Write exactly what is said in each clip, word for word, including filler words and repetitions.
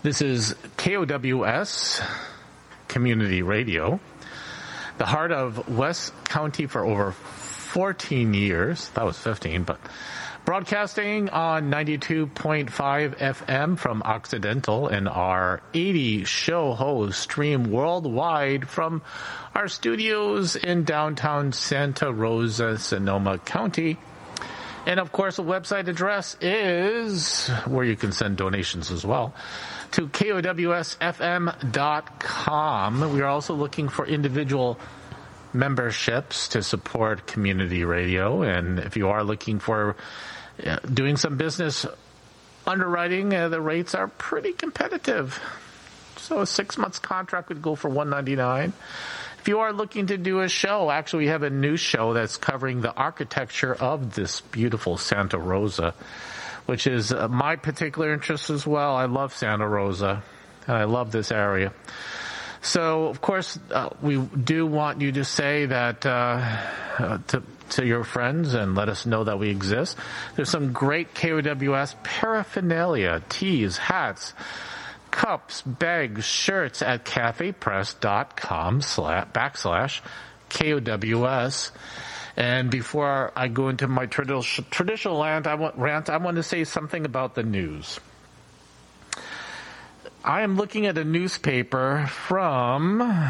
This is K O W S Community Radio, the heart of West County for over fourteen years. That was fifteen, but broadcasting on ninety-two point five F M from Occidental, and our eighty show hosts stream worldwide from our studios in downtown Santa Rosa, Sonoma County. And of course, the website address is where you can send donations as well to K O W S F M dot com. We are also looking for individual memberships to support community radio. And if you are looking for uh, doing some business underwriting, uh, the rates are pretty competitive. So a six months contract would go for one ninety-nine. If you are looking to do a show, actually we have a new show that's covering the architecture of this beautiful Santa Rosa, which is uh, my particular interest as well. I love Santa Rosa, and I love this area. So, of course, uh, we do want you to say that uh, uh, to, to your friends and let us know that we exist. There's some great K O W S paraphernalia, tees, hats, cups, bags, shirts at cafepress.com slash backslash KOWS. And before I go into my traditional traditional rant, I want rant, I want to say something about the news. I am looking at a newspaper from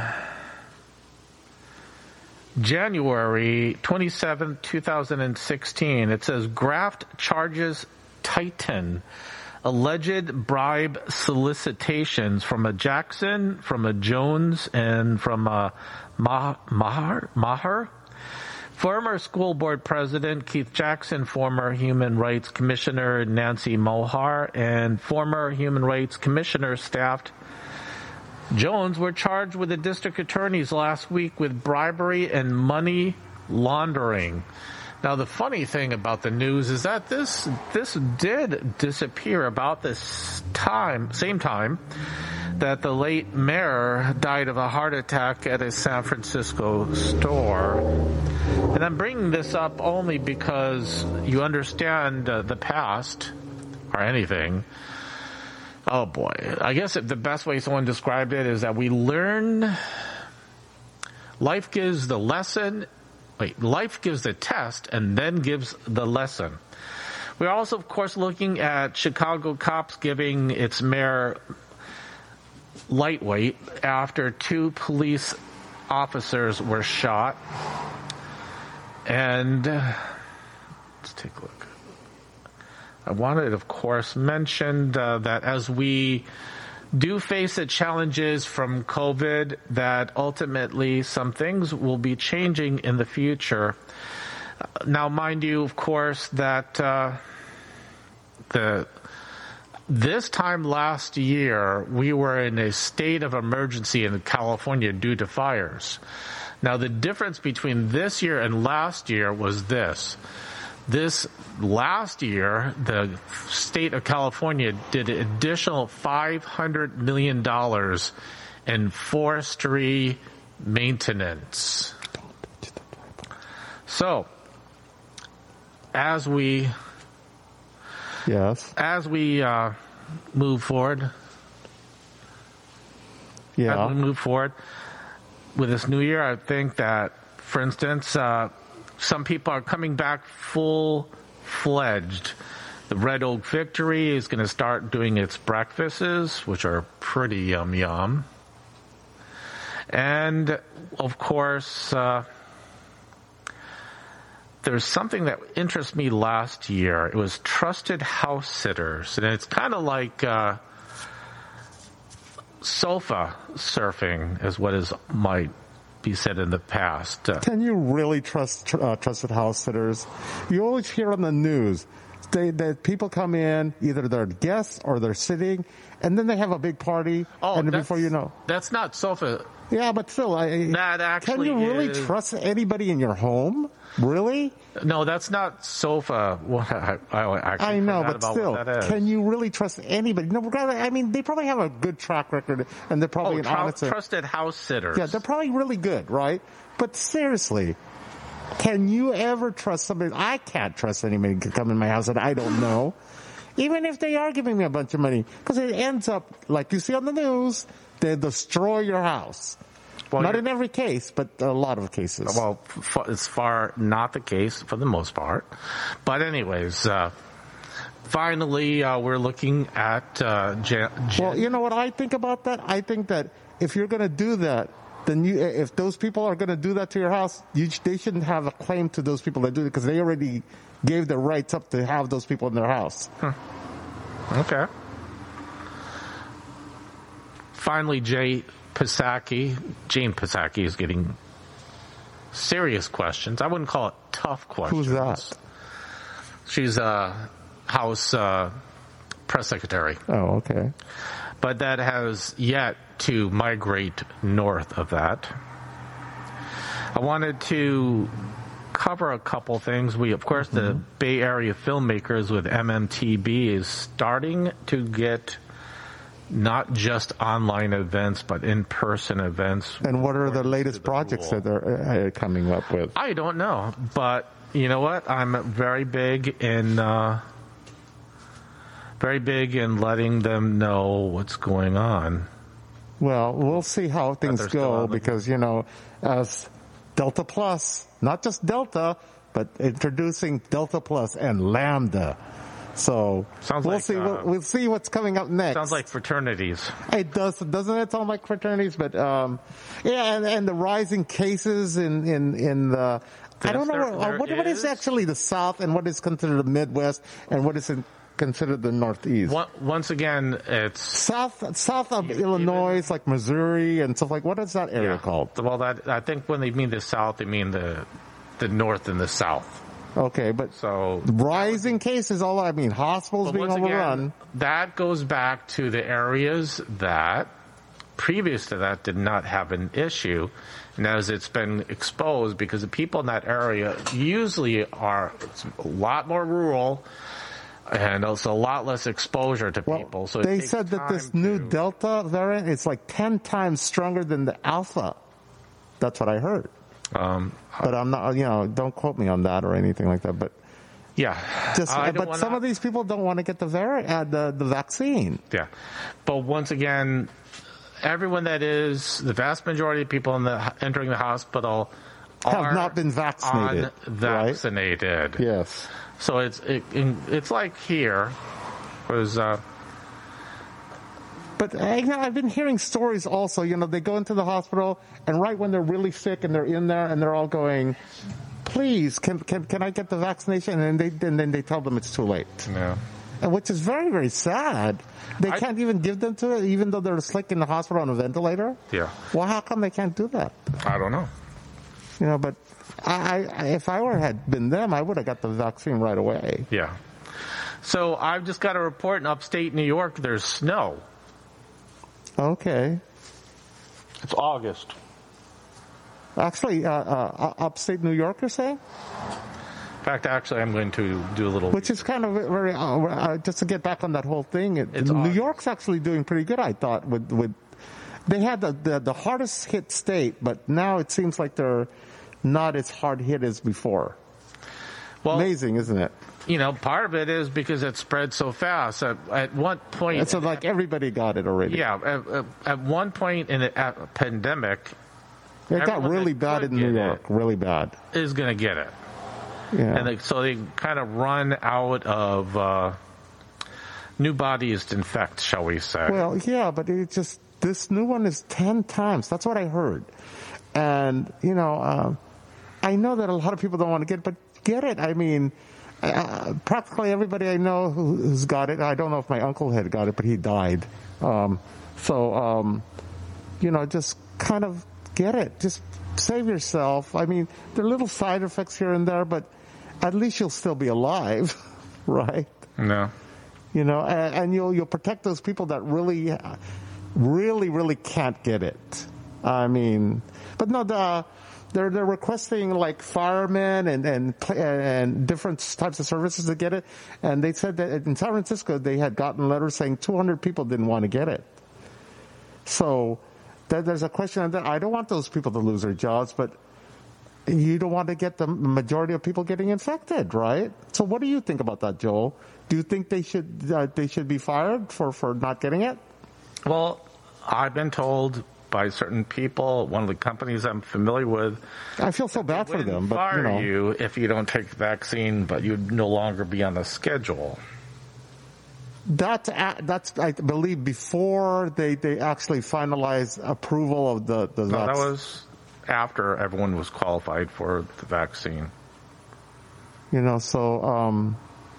January twenty-seventh, twenty sixteen. It says graft charges tighten. Alleged bribe solicitations from a Jackson, from a Jones, and from a Maher. Maher? Maher? Former school board president Keith Jackson, former Human Rights Commissioner Nancy Mohar, and former Human Rights Commissioner Staffed Jones were charged with the district attorneys last week with bribery and money laundering. Now, the funny thing about the news is that this this did disappear about this time, same time that the late mayor died of a heart attack at a San Francisco store. And I'm bringing this up only because you understand uh, the past, or anything. Oh boy. I guess the best way someone described it is that we learn, life gives the lesson, wait, life gives the test and then gives the lesson. We're also, of course, looking at Chicago cops giving its mayor lightweight after two police officers were shot. And uh, let's take a look. I wanted, of course, mentioned uh, that as we do face the challenges from COVID, that ultimately some things will be changing in the future. Now, mind you, of course, that uh, the this time last year, we were in a state of emergency in California due to fires. Now, the difference between this year and last year was this. This last year, the state of California did an additional five hundred million dollars in forestry maintenance. So, as we yes, as we uh, move forward, yeah, as we move forward with this new year, I think that, for instance, uh, some people are coming back full-fledged. The Red Oak Victory is going to start doing its breakfasts, which are pretty yum yum. And, of course, uh, there's something that interested me last year. It was trusted house sitters. And it's kind of like uh, sofa surfing is what is might be said in the past. Uh, Can you really trust uh, trusted house sitters? You always hear on the news they, that people come in, either they're guests or they're sitting, and then they have a big party, oh, and before you know... That's not sofa. Yeah, but still, I, that actually can you really is... trust anybody in your home? Really? No, that's not sofa. Well, I, I actually I know, but about still, what that is. Can you really trust anybody? No, I mean, they probably have a good track record, and they're probably oh, an tr- honest... trusted house sitters. Yeah, they're probably really good, right? But seriously, can you ever trust somebody? I can't trust anybody to come in my house that I don't know. Even if they are giving me a bunch of money, because it ends up, like you see on the news, they destroy your house. Well, not in every case, but a lot of cases. Well, f- it's far not the case for the most part. But anyways, uh, finally, uh, we're looking at uh, Jan- Jan- Well, you know what I think about that? I think that if you're going to do that, then you, if those people are going to do that to your house, you, they shouldn't have a claim to those people that do it because they already gave their rights up to have those people in their house. Hmm. Okay. Finally, Jay Psaki, Jane Psaki is getting serious questions. I wouldn't call it tough questions. Who's that? She's a House uh, press secretary. Oh, okay. But that has yet to migrate north of that. I wanted to cover a couple things. We, of course, mm-hmm. the Bay Area filmmakers with M M T B is starting to get not just online events, but in-person events. And what are the latest the projects rule. that they're uh, coming up with? I don't know, but you know what? I'm very big in uh, very big in letting them know what's going on. Well, we'll see how things go because, you know, as Delta Plus, not just Delta, but introducing Delta Plus and Lambda. So sounds we'll like, see. Uh, we'll, we'll see what's coming up next. Sounds like fraternities. It does, doesn't it? Sound like fraternities, but um, yeah, and, and the rising cases in in in the. Yes, I don't know there, what, there what, what is actually the South and what is considered the Midwest and what is in, considered the Northeast. Once again, it's south south of even, Illinois, like Missouri and stuff like. What is that area yeah. called? Well, that I think when they mean the South, they mean the the North and the South. Okay, but so rising cases, all I mean, hospitals being overrun. Again, that goes back to the areas that previous to that did not have an issue, and as it's been exposed, because the people in that area usually are a lot more rural. And also a lot less exposure to well, people. So they said that this to... new Delta variant is like ten times stronger than the Alpha. That's what I heard. Um, but I'm not, you know, don't quote me on that or anything like that. But yeah, just, but wanna... some of these people don't want to get the vari- uh, the the vaccine. Yeah, but once again, everyone that is the vast majority of people in the entering the hospital have not been vaccinated. Vaccinated. Right? Yes. So it's it, it's like here was. Uh, but I, you know, I've been hearing stories also. You know, they go into the hospital, and right when they're really sick, and they're in there, and they're all going, "Please, can can can I get the vaccination?" And then they and then they tell them it's too late. Yeah. And which is very very sad. They I, can't even give them to it, even though they're sick in the hospital on a ventilator. Yeah. Well, how come they can't do that? I don't know. You know, but. I, I, if I were had been them, I would have got the vaccine right away. Yeah. So I've just got a report in upstate New York. There's snow. Okay. It's August. Actually, uh, uh, upstate New York, you're saying? In fact, actually, I'm going to do a little. Which is kind of very uh, uh, just to get back on that whole thing. It, New August. York's actually doing pretty good, I thought. With with they had the, the the hardest hit state, but now it seems like they're not as hard hit as before. Well, amazing, isn't it? You know, part of it is because it spread so fast. At, at one point, and so like everybody got it already. Yeah, at, at one point in a pandemic, it got really bad in New York. Really bad. Is going to get it. Yeah. And they, so they kind of run out of uh, new bodies to infect, shall we say? Well, yeah, but it just this new one is ten times. That's what I heard, and you know. Uh, I know that a lot of people don't want to get it, but get it. I mean, uh, practically everybody I know who, who's got it, I don't know if my uncle had got it, but he died. Um, so, um, you know, just kind of get it. Just save yourself. I mean, there are little side effects here and there, but at least you'll still be alive, right? No. You know, and, and you'll you'll protect those people that really, really, really can't get it. I mean, but no, the... They're they're requesting like firemen and and and different types of services to get it, and they said that in San Francisco they had gotten letters saying two hundred people didn't want to get it. So there, there's a question on that. I don't want those people to lose their jobs, but you don't want to get the majority of people getting infected, right? So what do you think about that, Joel? Do you think they should uh, they should be fired for, for not getting it? Well, I've been told by certain people, one of the companies I'm familiar with, I feel so bad for them, but fire you know, you if you don't take the vaccine, but you'd no longer be on the schedule. that's that's I believe before they, they actually finalize approval of the the. No, that vac- was after everyone was qualified for the vaccine. You know, so um,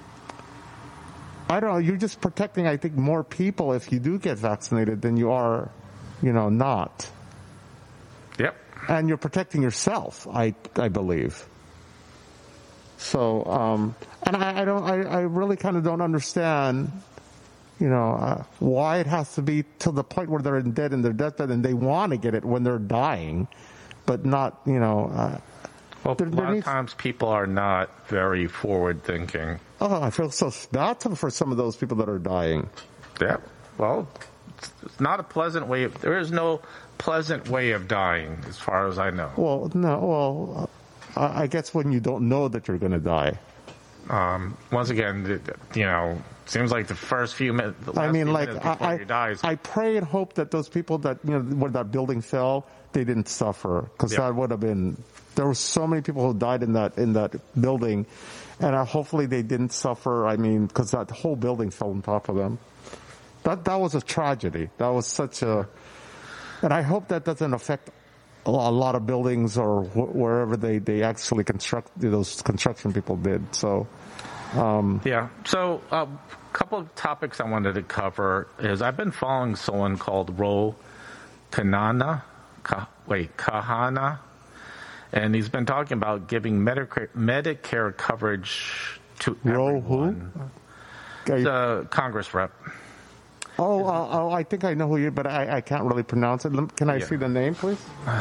I don't know. You're just protecting, I think, more people if you do get vaccinated than you are, you know, not. Yep. And you're protecting yourself, I I believe. So, um, and I, I don't, I, I really kind of don't understand, you know, uh, why it has to be to the point where they're in dead in their deathbed and they want to get it when they're dying, but not, you know. Uh, Well, there, a there lot needs, of times people are not very forward thinking. oh, I feel so bad for some of those people that are dying. Yeah. Well, it's not a pleasant way. Of, there is no pleasant way of dying, as far as I know. Well, no, well, uh, I guess when you don't know that you're going to die. Um, once again, it- you know, seems like the first few minutes. I mean, like, before I, you die is- I, I pray and hope that those people that, you know, where that building fell, they didn't suffer, because Yeah. that would have been, there were so many people who died in that, in that building, and uh, hopefully they didn't suffer, I mean, because that whole building fell on top of them. That, that was a tragedy. That was such a, and I hope that doesn't affect a lo- a lot of buildings or wh- wherever they, they actually construct, those construction people did, so. Yeah. So a uh, couple of topics I wanted to cover is I've been following someone called Ro Kanana, Ka, wait, Kahana, and he's been talking about giving Medicare, Medicare coverage to Ro who? everyone. Okay. The Congress rep. Oh, uh, oh, I think I know who you, but I, I can't really pronounce it. Lem- Can I Yeah. see the name, please?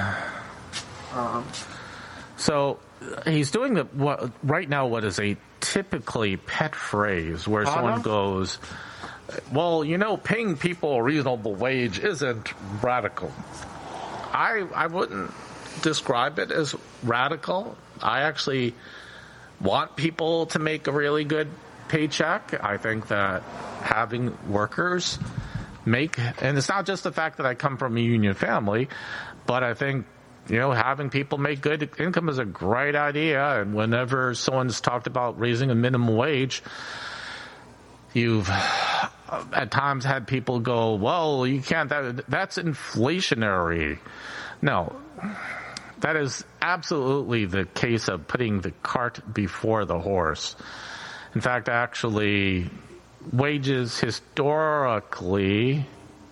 So uh, he's doing the what, right now what is a typically pet phrase where Anna? someone goes, well, you know, paying people a reasonable wage isn't radical. I I wouldn't describe it as radical. I actually want people to make a really good paycheck. I think that having workers make, and it's not just the fact that I come from a union family, but I think, you know, having people make good income is a great idea. And whenever someone's talked about raising a minimum wage, you've at times had people go, well, you can't, that, that's inflationary. No, that is absolutely the case of putting the cart before the horse. In fact, actually, wages historically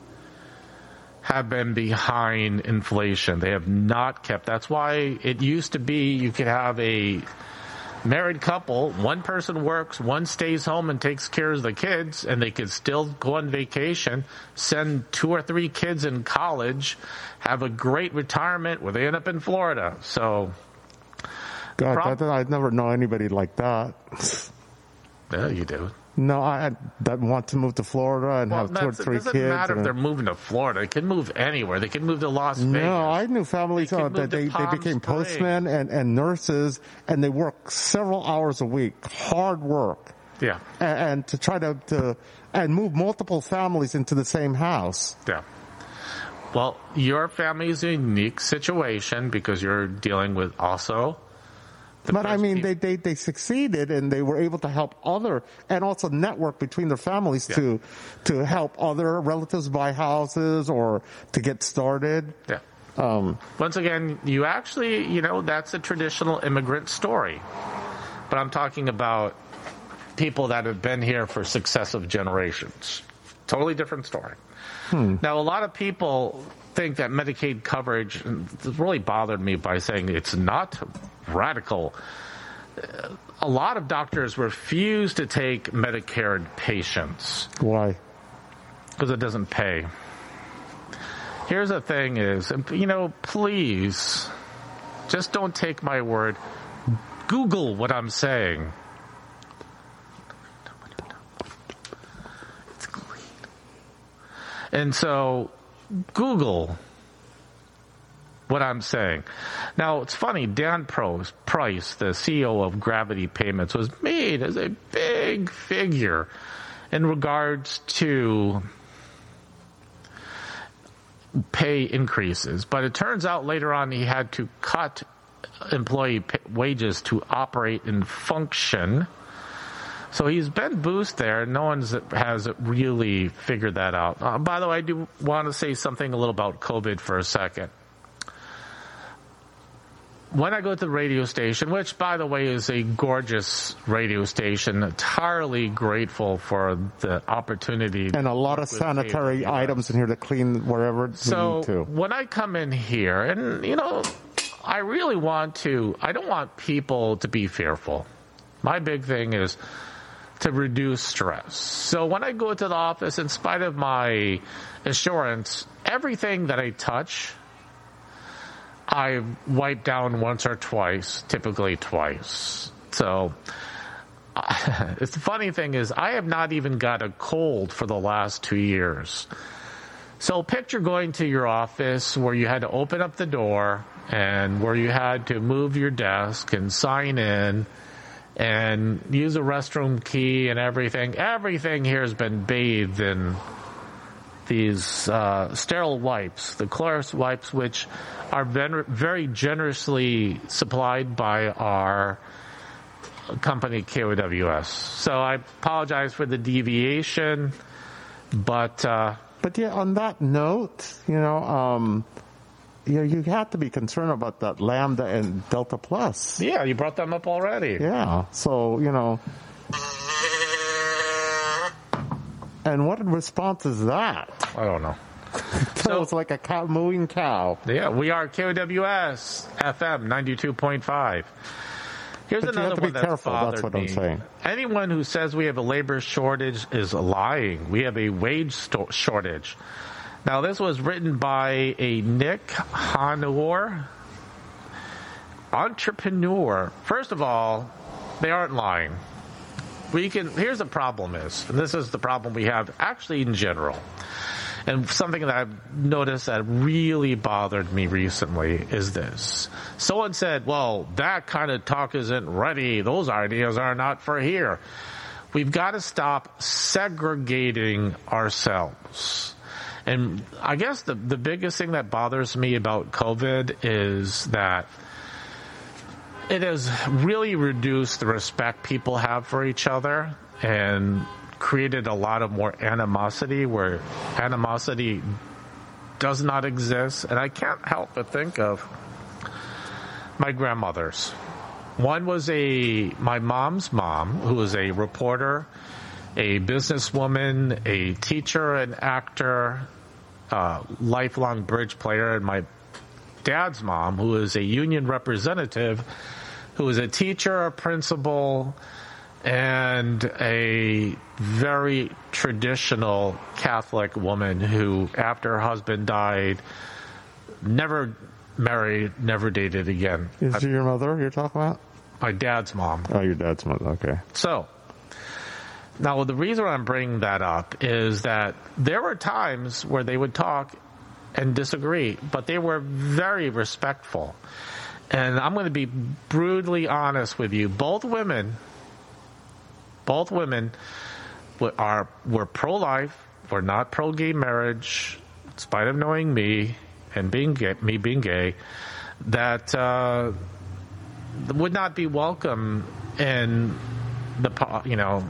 have been behind inflation. They have not kept. That's why it used to be you could have a married couple, one person works, one stays home and takes care of the kids, and they could still go on vacation, send two or three kids in college, have a great retirement where they end up in Florida. So, God, prob- that, I'd never know anybody like that. yeah, you do. No, I that want to move to Florida and Well, have two or that's, it three doesn't kids. matter if and- they're moving to Florida. They can move anywhere. They can move to Las Vegas. no, I knew families They can uh, move that to they, they Palm became Springs. postmen and, and nurses, and they work several hours a week, hard work, Yeah, and, and to try to, to and move multiple families into the same house. yeah. Well, your family is a unique situation because you're dealing with also. the But I first mean, peop- they, they, they succeeded and they were able to help other and also network between their families Yeah. to to help other relatives buy houses or to get started. Yeah. Um, Once again, you actually, you know, that's a traditional immigrant story. But I'm talking about people that have been here for successive generations. Totally different story. Now, a lot of people think that Medicaid coverage, and this really bothered me by saying it's not radical. A lot of doctors refuse to take Medicare patients why? because it doesn't pay. Here's the thing is, you know, please, just don't take my word. Google what I'm saying. It's clean. And so, Google what I'm saying. Now, it's funny, Dan Price, the C E O of Gravity Payments, was made as a big figure in regards to pay increases. But it turns out later on he had to cut employee pay- wages to operate and function. So he's been boosted there. No one has really figured that out. Uh, by the way, I do want to say something a little about COVID for a second. When I go to the radio station, which, by the way, is a gorgeous radio station, entirely grateful for the opportunity. And a lot of sanitary items in here to clean wherever so we need to. When I come in here, and, you know, I really want to, I don't want people to be fearful. My big thing is to reduce stress. So when I go to the office, in spite of my insurance, everything that I touch, I wipe down once or twice, typically twice. So uh, it's the funny thing is I have not even got a cold for the last two years. So picture going to your office where you had to open up the door and where you had to move your desk and sign in and use a restroom key and everything. Everything here has been bathed in these uh, sterile wipes, the Clorox wipes, which are very generously supplied by our company K O W S. So I apologize for the deviation, but uh, but yeah, on that note, you know, um, you know, you have to be concerned about that Lambda and Delta Plus. Yeah, you brought them up already. Yeah, so you know. And what response is that? I don't know. So it's like a cow, mooing cow. Yeah, we are K O W S F M ninety-two point five. Here's but another one that's careful, bothered that's what me. I'm saying. Anyone who says we have a labor shortage is lying. We have a wage sto- shortage. Now, this was written by a Nick Hanor, entrepreneur. First of all, they aren't lying. We can. Here's the problem is, and this is the problem we have actually in general, and something that I've noticed that really bothered me recently is this. Someone said, well, that kind of talk isn't ready. Those ideas are not for here. We've got to stop segregating ourselves. And I guess the, the biggest thing that bothers me about COVID is that it has really reduced the respect people have for each other and created a lot of more animosity where animosity does not exist. And I can't help but think of my grandmothers. One was a my mom's mom, who was a reporter, a businesswoman, a teacher, an actor, uh, lifelong bridge player, and my dad's mom, who is a union representative, who is a teacher, a principal, and a very traditional Catholic woman who, after her husband died, never married, never dated again. Is I, it your mother you're talking about? My dad's mom. Oh, your dad's mother, okay. So, now the reason I'm bringing that up is that there were times where they would talk and disagree, but they were very respectful. And I'm going to be brutally honest with you. Both women, both women are were pro-life, were not pro-gay marriage, in spite of knowing me and being gay, me being gay, that uh, would not be welcome in the, you know,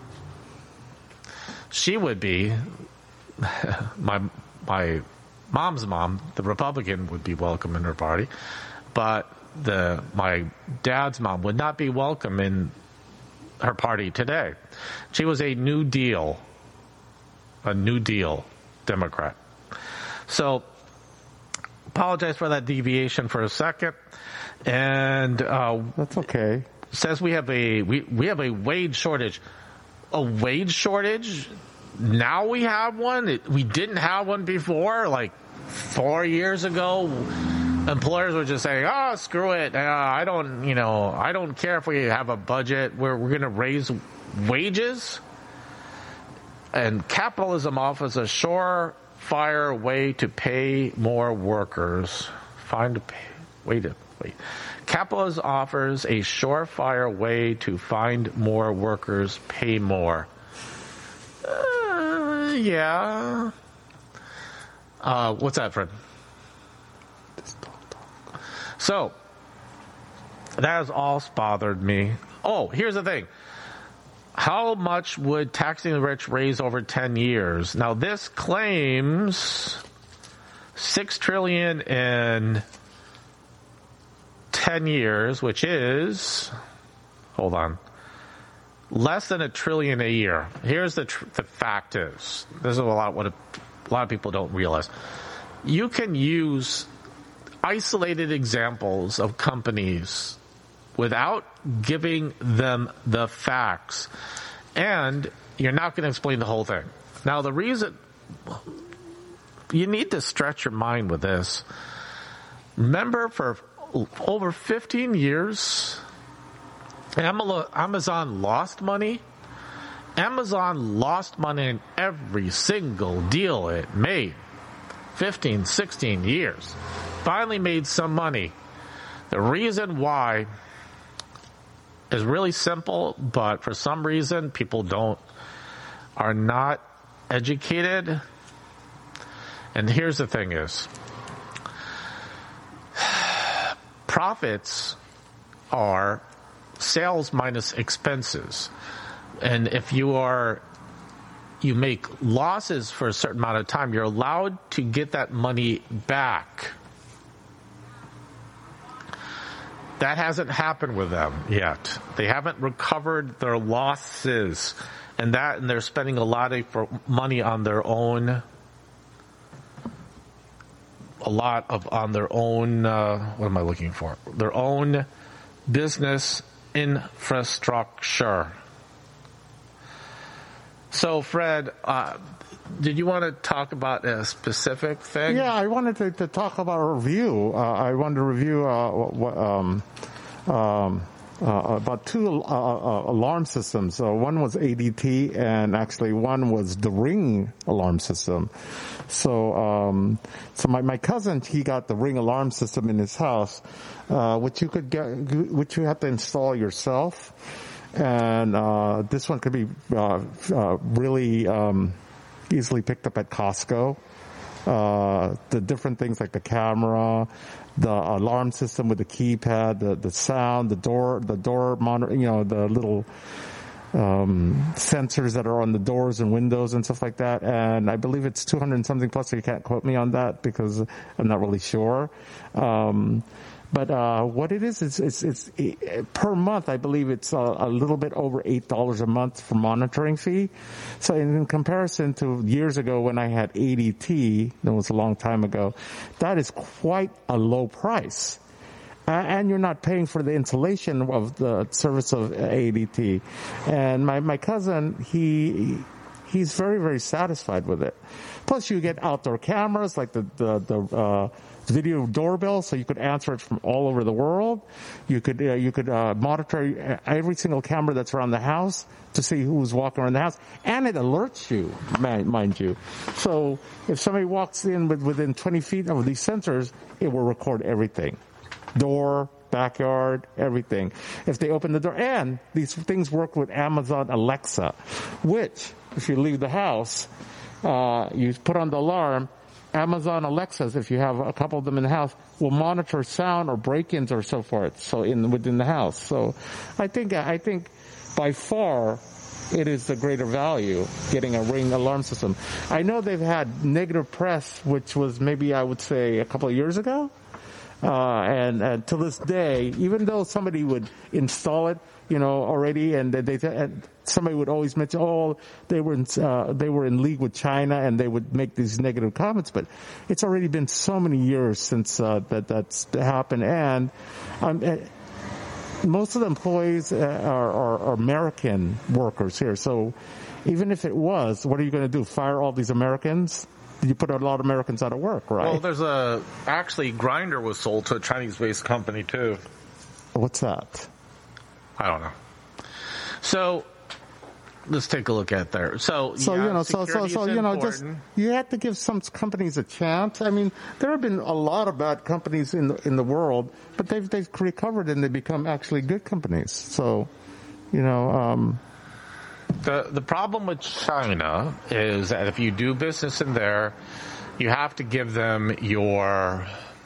she would be, my my mom's mom, the Republican, would be welcome in her party, but the my dad's mom would not be welcome in her party today. She was a New Deal, a New Deal Democrat. So, apologize for that deviation for a second. And uh, that's okay. Says we have a we, we have a wage shortage. A wage shortage? Now we have one? We didn't have one before, like four years ago. Employers were just saying, "Oh, screw it! Uh, I don't, you know, I don't care if we have a budget. We're we're going to raise wages." And capitalism offers a surefire way to pay more workers find a pay, wait a wait. Capitalism offers a surefire way to find more workers, pay more. Uh, yeah. Uh, what's that, Fred? So, that has all bothered me. Oh, here's the thing. How much would taxing the rich raise over ten years? Now, this claims six trillion dollars in ten years, which is, hold on, less than a trillion a year. Here's the tr- the fact is, this is a lot what a, a lot of people don't realize. You can use isolated examples of companies without giving them the facts, and you're not going to explain the whole thing. Now, the reason you need to stretch your mind with this. Remember, for over fifteen years, Amazon lost money. Amazon lost money in every single deal it made. fifteen, sixteen years. Finally made some money. The reason why is really simple, but for some reason people don't, are not educated. And here's the thing is, profits are sales minus expenses. And if you are, you make losses for a certain amount of time, you're allowed to get that money back. That hasn't happened with them yet. They haven't recovered their losses, and that, and they're spending a lot of money on their own, a lot of on their own. Uh, what am I looking for? Their own business infrastructure. So, Fred, uh, did you want to talk about a specific thing? Yeah, I wanted to, to talk about a review. Uh, I wanted to review uh, what, um, um, uh, about two uh, uh, alarm systems. Uh, one was A D T, and actually one was the Ring alarm system. So, um, so my, my cousin, he got the Ring alarm system in his house, uh, which you could get, which you have to install yourself. And uh, this one could be uh, uh, really um, easily picked up at Costco. Uh, the different things like the camera, the alarm system with the keypad, the the sound, the door, the door monitor, you know, the little um, sensors that are on the doors and windows and stuff like that. And I believe it's two hundred and something plus. So you can't quote me on that because I'm not really sure. Um, But uh, what it is, is it's, it's it, per month, I believe it's a, a little bit over eight dollars a month for monitoring fee. So in, in comparison to years ago when I had A D T, that was a long time ago, that is quite a low price. Uh, and you're not paying for the installation of the service of A D T. And my, my cousin, he... he's very, very satisfied with it. Plus, you get outdoor cameras like the the, the uh, video doorbell, so you could answer it from all over the world. You could uh, you could uh, monitor every single camera that's around the house to see who's walking around the house, and it alerts you, mind you. So if somebody walks in with, within twenty feet of these sensors, it will record everything. Door, backyard, everything. If they open the door, and these things work with Amazon Alexa, which, if you leave the house, uh, you put on the alarm, Amazon Alexas, if you have a couple of them in the house, will monitor sound or break-ins or so forth, so in within the house. So I think, I think by far, it is the greater value getting a Ring alarm system. I know they've had negative press, which was maybe, I would say, a couple of years ago. Uh, and, and to this day, even though somebody would install it, you know, already, and they, and somebody would always mention, oh, they were in, uh, they were in league with China, and they would make these negative comments. But it's already been so many years since uh, that that's happened, and um, most of the employees are, are, are American workers here. So even if it was, what are you going to do? Fire all these Americans? You put a lot of Americans out of work, right? Well, there's a actually Grindr was sold to a Chinese-based company too. What's that? I don't know. So let's take a look at there. So, So yeah, you know, so so security so is you know, just important. you have to give some companies a chance. I mean, there have been a lot of bad companies in the, in the world, but they've they've recovered and they become actually good companies. So, you know, um, The the problem with China is that if you do business in there, you have to give them your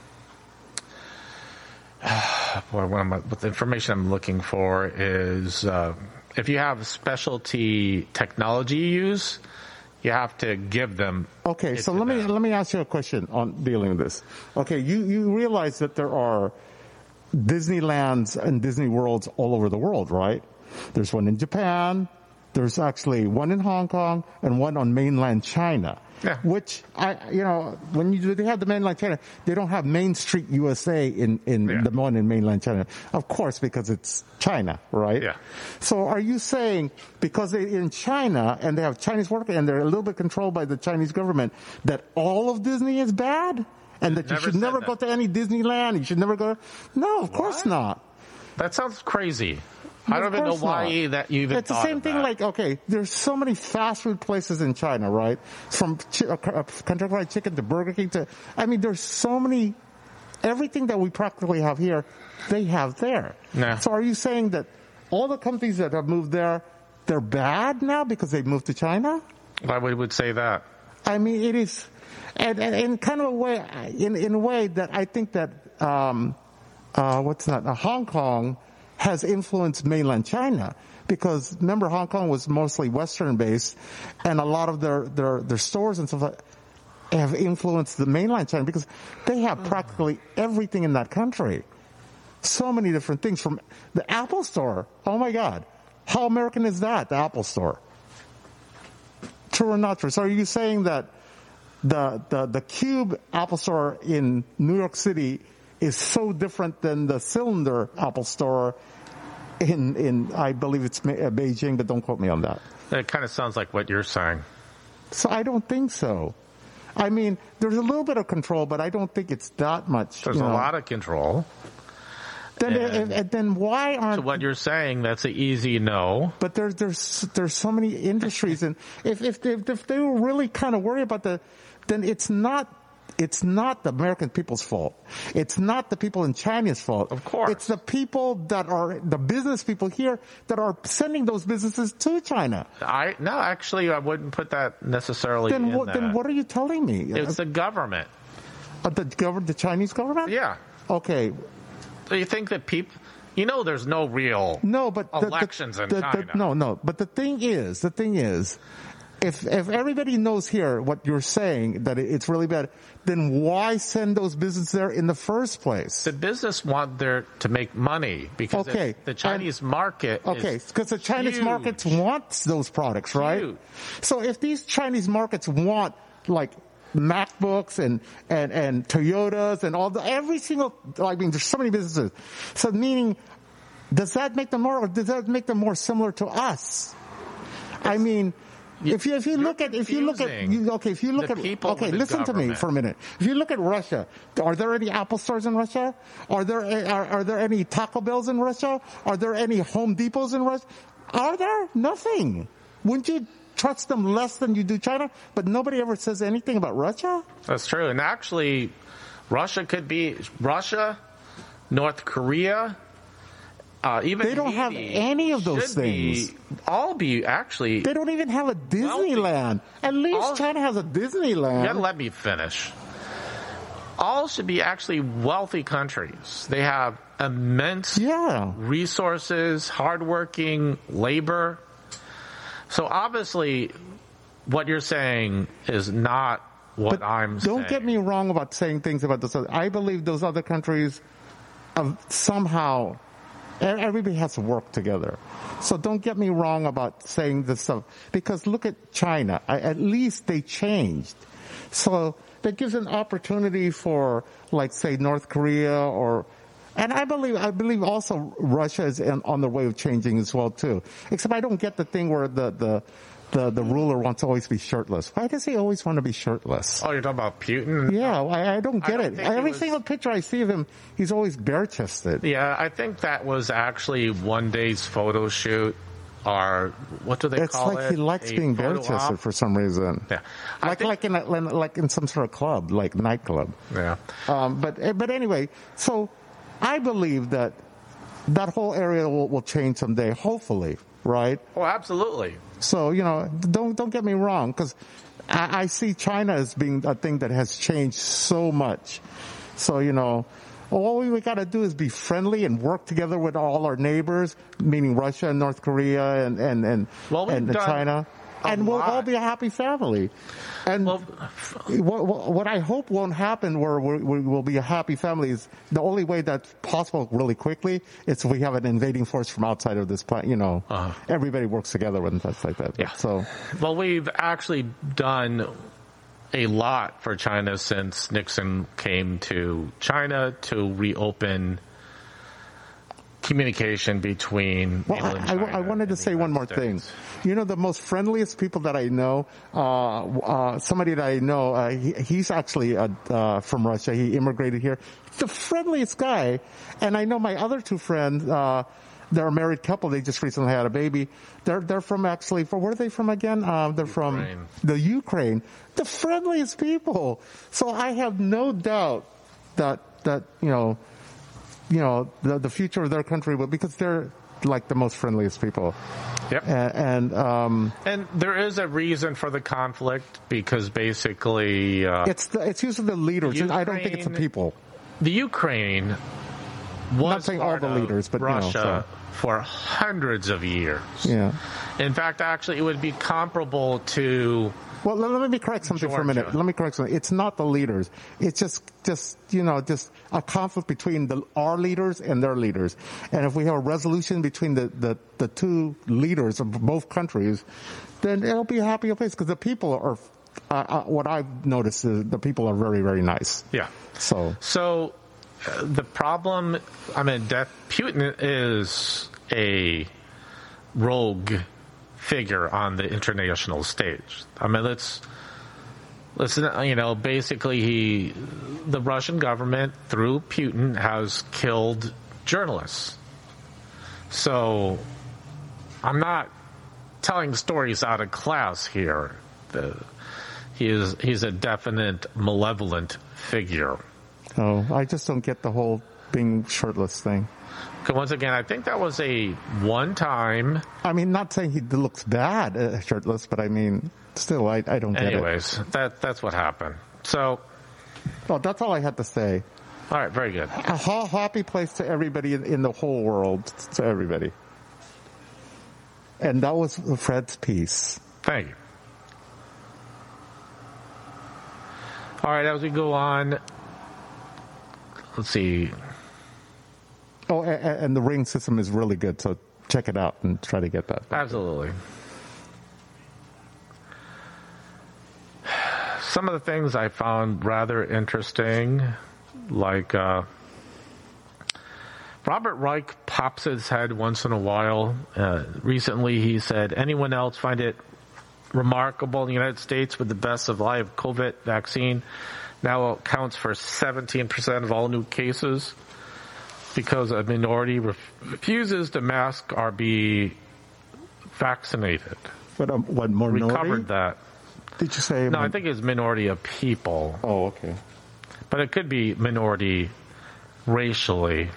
boy, what, am I, what the information I'm looking for is uh, if you have specialty technology you use, you have to give them. okay. it So to let me them. let me ask you a question on dealing with this. Okay, you you realize that there are Disneylands and Disney Worlds all over the world, right? There's one in Japan. There's actually one in Hong Kong and one on mainland China. Yeah. Which I, you know, when you do, they have the mainland China, they don't have Main Street U S A in in Yeah. the one in mainland China, of course, because it's China, right? Yeah. So are you saying because they're in China and they have Chinese workers and they're a little bit controlled by the Chinese government that all of Disney is bad and that you Never should said never that. go to any Disneyland? You should never go. No, of course What? not. That sounds crazy. I Of don't even know course why not. that you even It's the thought same of thing that. like, okay, there's so many fast food places in China, right? From chi- uh, uh, Kentucky Fried Chicken to Burger King to, I mean, there's so many, everything that we practically have here, they have there. Yeah. So are you saying that all the companies that have moved there, they're bad now because they moved to China? Why would would say that? I mean, it is, and, and in kind of a way, in, in a way that I think that, um, uh, what's that, uh, Hong Kong has influenced mainland China. Because remember, Hong Kong was mostly Western based, and a lot of their, their, their stores and stuff like have influenced the mainland China because they have practically everything in that country. So many different things from the Apple Store. Oh my God. How American is that, the Apple Store? True or not true? So are you saying that the, the, the Cube Apple Store in New York City is so different than the cylinder Apple Store in, in I believe it's Beijing, but don't quote me on that. It kind of sounds like what you're saying. So I don't think so. I mean, there's a little bit of control, but I don't think it's that much. There's you a know. lot of control. Then, and- and then why aren't? So what you're saying, that's an easy no. But there's there's there's so many industries, and if if they, if they were really kind of worried about the, then it's not. It's not the American people's fault. It's not the people in China's fault. Of course. It's the people that are, the business people here that are sending those businesses to China. I no, actually, I wouldn't put that necessarily Then in what, that. then what are you telling me? It's the government. Uh, the government, the Chinese government? Yeah. Okay. Do you think that people, you know, there's no real No, but the- the- elections in the- the- China. no, no. But the thing is, the thing is, if if everybody knows here what you're saying that it's really bad, then why send those businesses there in the first place? The business want there to make money because Okay, it's- the Chinese market. Okay, is because the Chinese huge. markets want those products, right? Huge. So if these Chinese markets want like MacBooks and, and, and Toyotas and all the, every single, I mean, there's so many businesses. So meaning, does that make them more, or does that make them more similar to us? I mean, if you, if you look at, if you look at, confusing you, okay, if you look the at, people okay, with the listen to me government. for a minute. If you look at Russia, are there any Apple stores in Russia? Are there, are, are there any Taco Bells in Russia? Are there any Home Depots in Russia? Are there? Nothing. Wouldn't you trust them less than you do China? But nobody ever says anything about Russia? That's true. And actually, Russia could be Russia, North Korea, uh, even They don't have Haiti any of those should be- things. all be actually. They don't even have a Disneyland. At least All- China has a Disneyland. You gotta let me finish. All should be actually wealthy countries. They have immense Yeah. resources, hardworking labor. So obviously, what you're saying is not what But I'm don't saying. get me wrong about saying things about those other. I believe those other countries have somehow, e- everybody has to work together. So don't get me wrong about saying this stuff. Because look at China. I, at least they changed. So that gives an opportunity for, like, say, North Korea or, and I believe, I believe also Russia is in, on the way of changing as well too. Except I don't get the thing where the, the, the, the ruler wants to always be shirtless. Why does he always want to be shirtless? Oh, you're talking about Putin? Yeah, I, I don't I get don't it. think he Every was- single picture I see of him, he's always bare chested. Yeah, I think that was actually one day's photo shoot. are, what do they it's call like it? he likes A being photo bare-chested op? for some reason. Yeah. I Like think- like in a, like in some sort of club, like nightclub. Yeah. Um, but but anyway, so I believe that that whole area will, will change someday, hopefully, right? Oh, absolutely. So you know, don't don't get me wrong, because I, I see China as being a thing that has changed so much. So you know, all we, we got to do is be friendly and work together with all our neighbors, meaning Russia and North Korea and and and, Well, we've and done China. a And we'll all lot. be a happy family. And Well, what, what what I hope won't happen where we we will be a happy family is the only way that's possible really quickly is if we have an invading force from outside of this planet. You know, Uh-huh. everybody works together and stuff like that. Yeah. So, Well, we've actually done a lot for China since Nixon came to China to reopen communication between well, England, I, I, China, I wanted to and the say one more United thing. States. You know, the most friendliest people that I know, uh, uh, somebody that I know, uh, he, he's actually uh, uh, from Russia. He immigrated here. The friendliest guy. And I know my other two friends, uh, they're a married couple. They just recently had a baby. They're they're from actually, from where are they from again? Um, they're Ukraine. from the Ukraine. The friendliest people. So I have no doubt that that you know, you know, the the future of their country will, because they're like the most friendliest people. Yep. And, and um, And there is a reason for the conflict because basically uh, it's the, it's usually the leaders. I don't think it's the Ukraine- people. the Ukraine was Not saying all part the of leaders, but, you know, Russia for hundreds of years. Yeah. In fact, actually, it would be comparable to Well, let, let me correct something for a minute. Georgia. Let me correct something. It's not the leaders. It's just, just you know, just a conflict between the, our leaders and their leaders. And if we have a resolution between the, the, the two leaders of both countries, then it'll be a happier place because the people are. Uh, uh, what I've noticed is the people are very, very nice. yeah. So So uh, the problem, I mean, that Putin is a rogue figure on the international stage. I mean, let's let's you know, basically he, the Russian government through Putin has killed journalists. So I'm not telling stories out of class here. The, he is he's a definite malevolent figure. oh, I just don't get the whole being shirtless thing. 'Cause once again, I think that was a one-time. I mean, not saying he looks bad uh, shirtless, but I mean, still, I, I don't get it. Anyways, that that's what happened. So, Oh, that's all I had to say. all right, very good. A ha- happy place to everybody in, in the whole world, to everybody. And that was Fred's piece. Thank you. All right, as we go on, let's see. Oh, and, and the ring system is really good, so check it out and try to get that. Absolutely. Some of the things I found rather interesting, like uh, Robert Reich pops his head once in a while. Uh, recently, he said, anyone else find it remarkable in the United States with the best of live COVID vaccine now accounts for seventeen percent of all new cases because a minority ref- refuses to mask or be vaccinated. What, um, what more We covered that. Did you say? No, I think it's minority of people, Oh, okay. but it could be minority racially.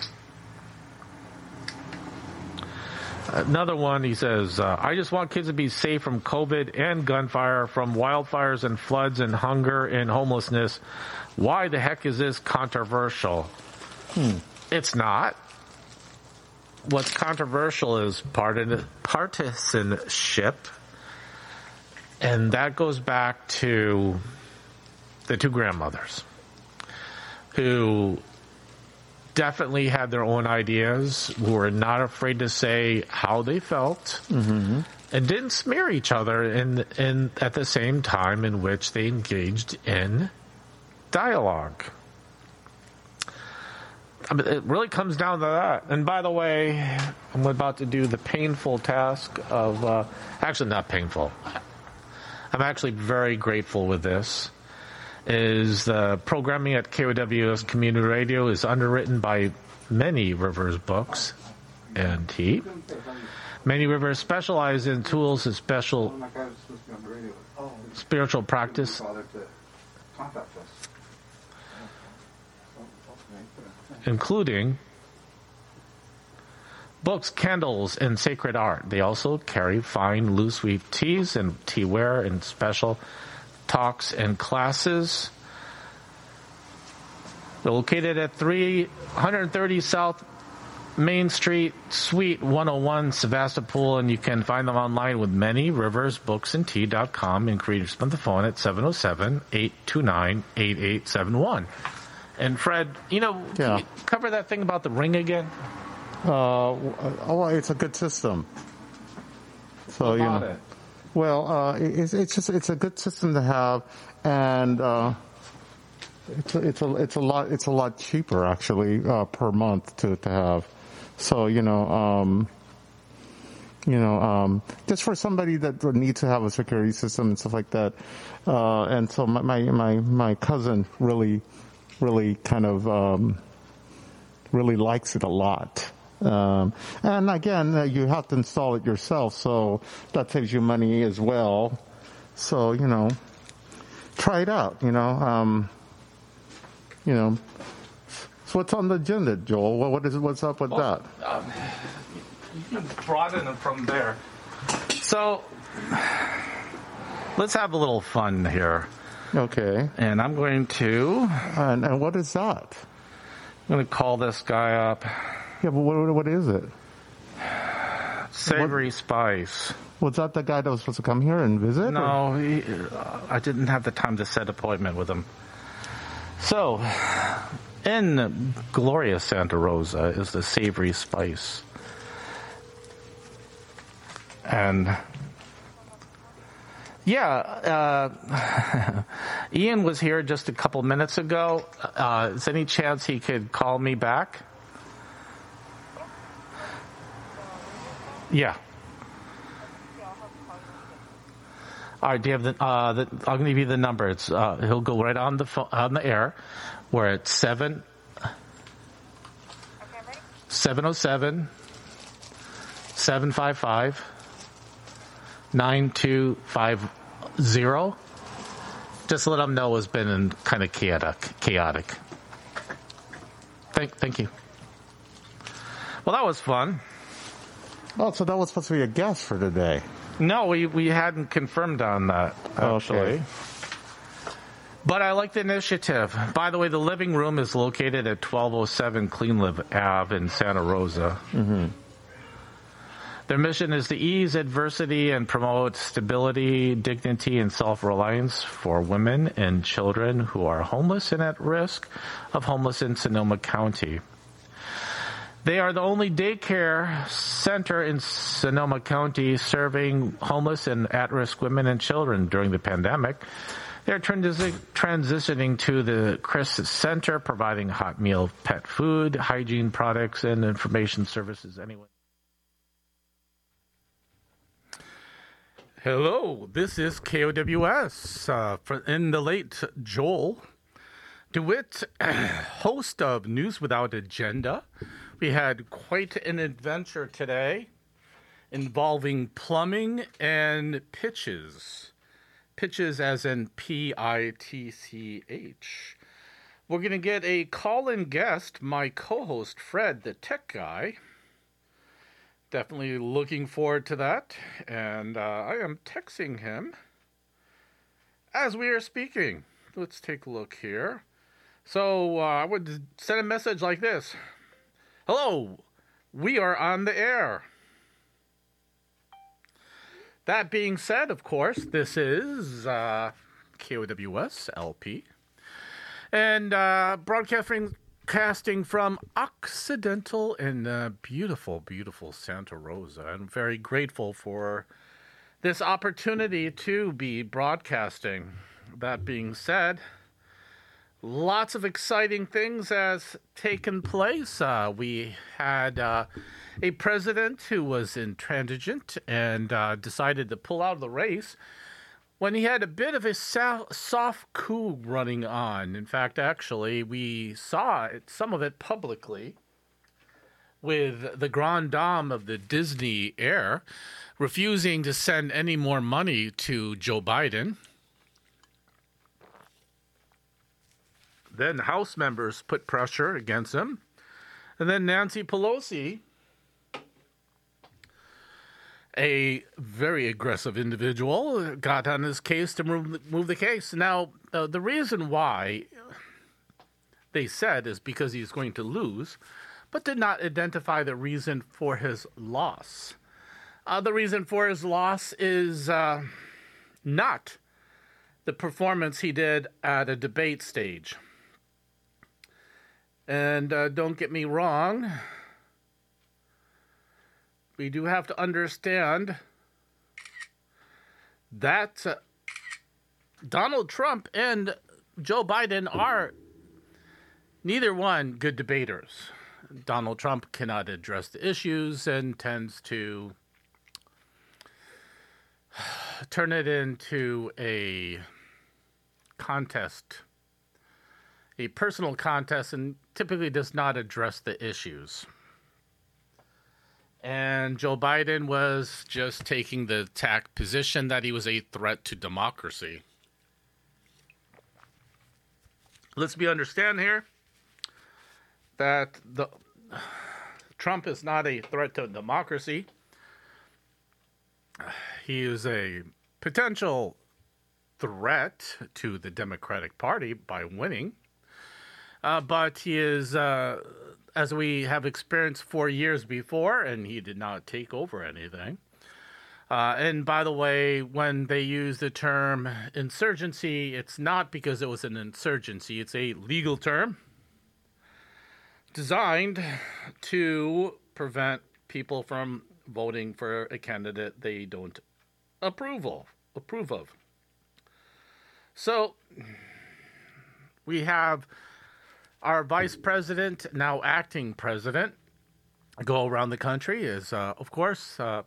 Another one, he says, uh, I just want kids to be safe from COVID and gunfire, from wildfires and floods and hunger and homelessness. Why the heck is this controversial? Hmm. It's not. What's controversial is part- partisanship. And that goes back to the two grandmothers who definitely had their own ideas, who were not afraid to say how they felt, Mm-hmm. and didn't smear each other in, in at the same time in which they engaged in dialogue. I mean, it really comes down to that. And by the way, I'm about to do the painful task of, uh, actually not painful. I'm actually very grateful with this. Is the programming at K O W S Community Radio is underwritten by many Rivers books. and T. Many rivers specialize in tools and special spiritual practice, including books, candles, and sacred art. They also carry fine loose leaf teas and teaware and special talks and classes. They're located at three thirty South Main Street, Suite one oh one, Sevastopol, and you can find them online with many rivers books and tea dot com, and can reach them on the phone at seven oh seven, eight two nine, eight eight seven one. And Fred, you know, Yeah. can you cover that thing about the ring again? Uh, oh, it's a good system. So, you About know. it. Well, uh, it's, it's just, it's a good system to have, and, uh, it's a, it's a, it's a lot, it's a lot cheaper actually, uh, per month to, to have. So, you know, um, you know, um, just for somebody that needs to have a security system and stuff like that. Uh, and so my, my, my, my cousin really, really kind of, um, really likes it a lot. Um, and again, uh, you have to install it yourself, so that saves you money as well. So, you know, try it out, you know, um, you know. So what's on the agenda, Joel? What, what is, what's up with Well, that? Um, you can broaden it from there. So, let's have a little fun here. Okay. And I'm going to, And, and what is that? I'm going to call this guy up. Yeah, but what, what is it? Savory Spice. Was that the guy that was supposed to come here and visit? or- No, he, uh, I didn't have the time to set appointment with him. So, in glorious Santa Rosa is the Savory Spice. And, yeah, uh, Ian was here just a couple minutes ago. Uh, is any chance he could call me back? Yeah. All right. Do you have the? Uh, the I'll give you the number. It's uh, he'll go right on the phone, on the air. We're at seven seven oh seven seven five five nine two five zero. Just let them know it's been kind of chaotic. Chaotic. Thank, thank you. Well, that was fun. Oh, so that was supposed to be a guest for today. No, we, we hadn't confirmed on that, actually. Okay. But I like the initiative. By the way, the living room is located at twelve oh seven Cleanlive Ave in Santa Rosa. Mm-hmm. Their mission is to ease adversity and promote stability, dignity, and self-reliance for women and children who are homeless and at risk of homeless in Sonoma County. They are the only daycare center in Sonoma County serving homeless and at-risk women and children during the pandemic. They're transi- transitioning to the Chris Center, providing hot meal, pet food, hygiene products, and information services anyway. Hello, this is K O W S, uh, for, in the late Joel DeWitt, host of News Without Agenda. We had quite an adventure today involving plumbing and pitches. Pitches as in P I T C H. We're going to get a call-in guest, my co-host Fred, the tech guy. Definitely looking forward to that. And uh, I am texting him as we are speaking. Let's take a look here. So uh, I would send a message like this. Hello, we are on the air. That being said, of course, this is uh, K O W S L P. And uh, broadcasting casting from Occidental in uh, beautiful, beautiful Santa Rosa. I'm very grateful for this opportunity to be broadcasting. That being said, lots of exciting things has taken place. Uh, we had uh, a president who was intransigent and uh, decided to pull out of the race when he had a bit of a so- soft coup running on. In fact, actually, we saw it, some of it publicly with the Grand Dame of the Disney Air refusing to send any more money to Joe Biden. Then House members put pressure against him. And then Nancy Pelosi, a very aggressive individual, got on his case to move, move the case. Now, uh, the reason why they said is because he's going to lose, but did not identify the reason for his loss. Uh, the reason for his loss is uh, not the performance he did at a debate stage. And uh, don't get me wrong, we do have to understand that uh, Donald Trump and Joe Biden are neither one good debaters. Donald Trump cannot address the issues and tends to turn it into a contest, a personal contest, and typically does not address the issues. And Joe Biden was just taking the tack position that he was a threat to democracy. Let's be understand here that the Trump is not a threat to democracy. He is a potential threat to the Democratic Party by winning. Uh, but he is, uh, as we have experienced four years before, and he did not take over anything. Uh, and by the way, when they use the term insurgency, it's not because it was an insurgency. It's a legal term designed to prevent people from voting for a candidate they don't approve of. Approve of. So we have our vice president, now acting president, go around the country is, uh, of course, uh,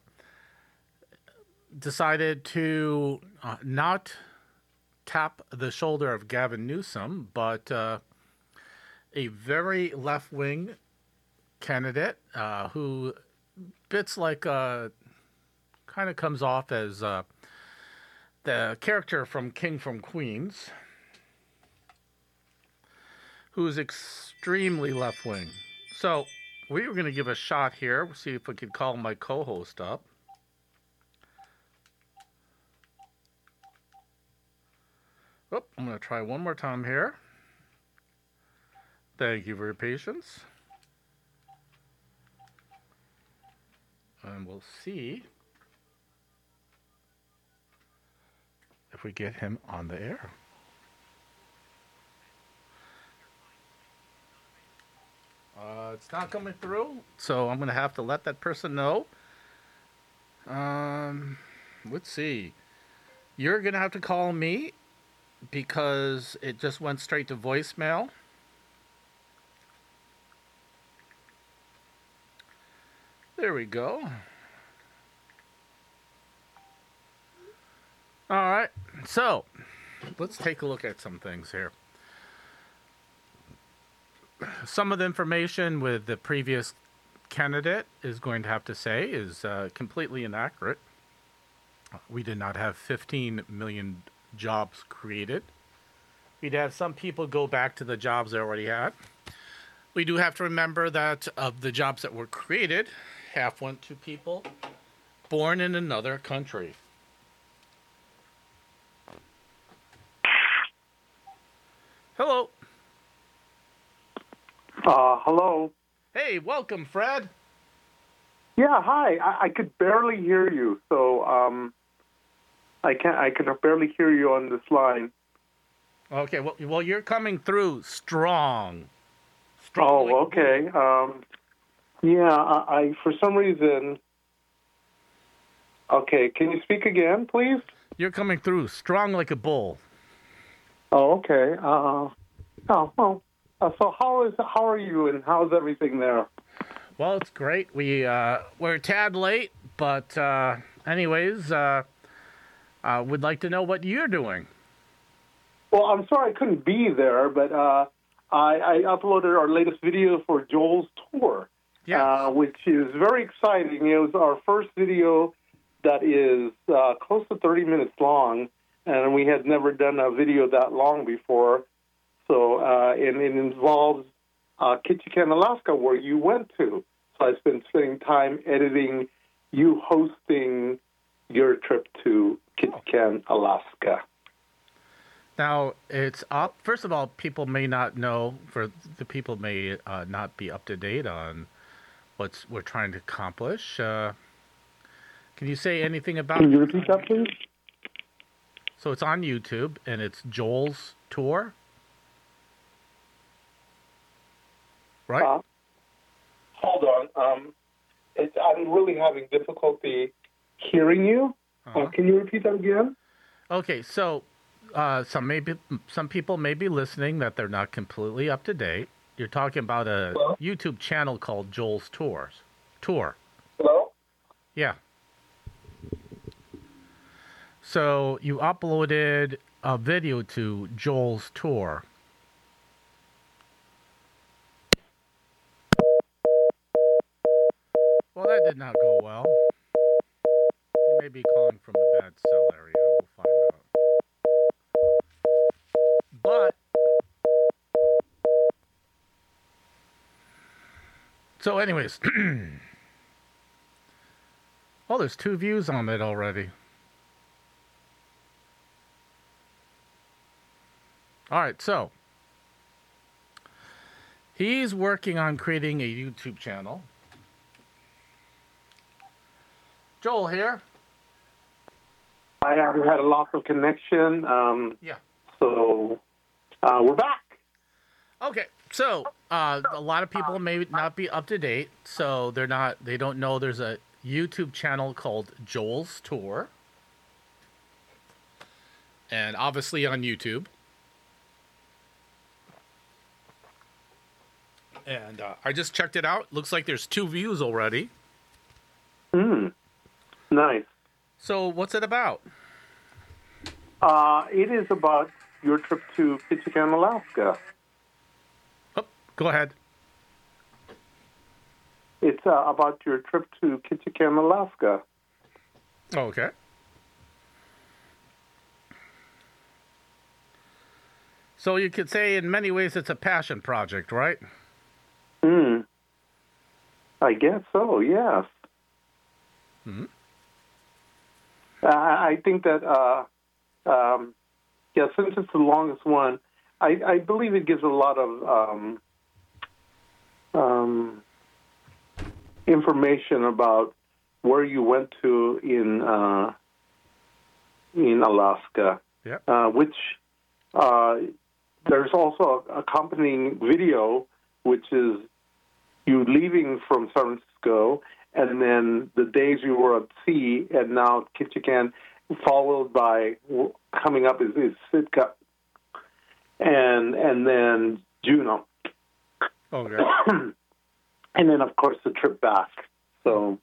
decided to uh, not tap the shoulder of Gavin Newsom, but uh, a very left-wing candidate uh, who bits like uh, kind of comes off as uh, the character from King from Queens, who's extremely left-wing. So we were going to give a shot here. We'll see if we could call my co-host up. Oh, I'm going to try one more time here. Thank you for your patience. And we'll see if we get him on the air. Uh, it's not coming through, so I'm going to have to let that person know. Um, let's see. You're going to have to call me because it just went straight to voicemail. There we go. All right, so let's take a look at some things here. Some of the information with the previous candidate is going to have to say is uh, completely inaccurate. We did not have fifteen million jobs created. We'd have some people go back to the jobs they already had. We do have to remember that of the jobs that were created, half went to people born in another country. Hello. Uh, hello. Hey, welcome, Fred. Yeah, hi. I, I could barely hear you, so um, I can't. I can barely hear you on this line. Okay, well, well, you're coming through strong. strong oh, like okay. Um, yeah, I, I for some reason. Okay, can you speak again, please? You're coming through strong like a bull. Oh, okay. Uh, oh, well. Uh, so how is how are you and how's everything there? Well, it's great. We uh, we're a tad late, but uh, anyways, uh, uh, would like to know what you're doing. Well, I'm sorry I couldn't be there, but uh, I, I uploaded our latest video for Joel's tour, Yes. uh, which is very exciting. It was our first video that is uh, close to thirty minutes long, and we had never done a video that long before. So, uh, and it involves uh, Ketchikan, Alaska, where you went to. So I've been spending time editing you hosting your trip to Ketchikan, Alaska. Now, it's up. First of all, people may not know, for the people may uh, not be up to date on what we're trying to accomplish. Uh, can you say anything about Can you repeat that, please? So it's on YouTube, and it's Joel's Tour, right? Uh, hold on. Um, it's, I'm really having difficulty hearing you. Uh-huh. Uh, can you repeat that again? Okay, so uh, some maybe some people may be listening that they're not completely up to date. You're talking about a Hello? YouTube channel called Joel's Tours. Tour. Hello? Yeah. So you uploaded a video to Joel's Tour. Well, that did not go well. You may be calling from a bad cell area. We'll find out. But so, anyways, oh, there's two views on it already. All right, so he's working on creating a YouTube channel. Joel here. I have had a loss of connection. Um, Yeah. So uh, we're back. Okay, so uh, a lot of people may not be up to date, so they're not. They don't know there's a YouTube channel called Joel's Tour, and obviously on YouTube. And uh, I just checked it out. Looks like there's two views already. Mm. Nice. So what's it about? Uh, it is about your trip to Ketchikan, Alaska. Oh, go ahead. It's uh, about your trip to Ketchikan, Alaska. Okay. So you could say in many ways it's a passion project, right? Hmm. I guess so, yes. Mm-hmm. Uh, I think that, uh, um, yeah, since it's the longest one, I, I believe it gives a lot of um, um, information about where you went to in uh, in Alaska. Yep. Uh, which uh, there's also a accompanying video, which is you leaving from San Francisco, and then the days you were at sea, and now Ketchikan, followed by coming up is, is Sitka, and and then Juneau. Okay. And then, of course, the trip back. So,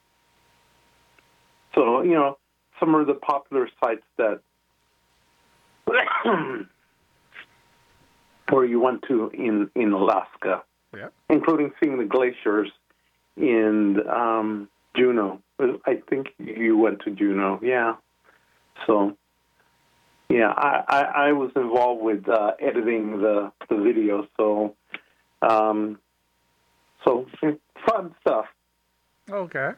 so you know, some of the popular sites that where you went to in, in Alaska, Yeah. including seeing the glaciers in um, Juneau. I think you went to Juneau, yeah. So, yeah, I, I, I was involved with uh, editing the the video, so um, so fun stuff. Okay.